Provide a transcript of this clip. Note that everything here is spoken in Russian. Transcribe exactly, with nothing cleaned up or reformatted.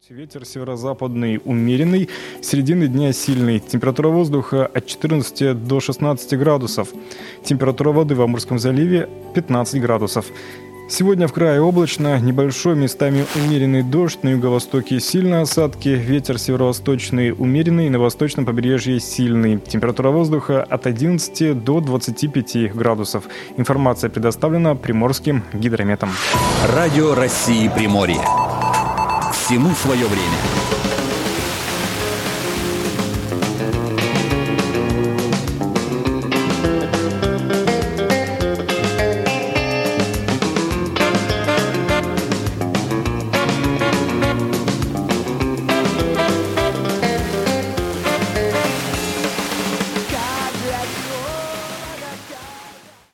Ветер северо-западный умеренный, середины дня сильный. Температура воздуха от четырнадцати до шестнадцати градусов. Температура воды в Амурском заливе пятнадцать градусов. Сегодня в крае облачно, небольшой, местами умеренный дождь, на юго-востоке сильные осадки, ветер северо-восточный умеренный, на восточном побережье сильный. Температура воздуха от одиннадцати до двадцати пяти градусов. Информация предоставлена Приморским гидрометом. Радио России Приморье. Всему свое время.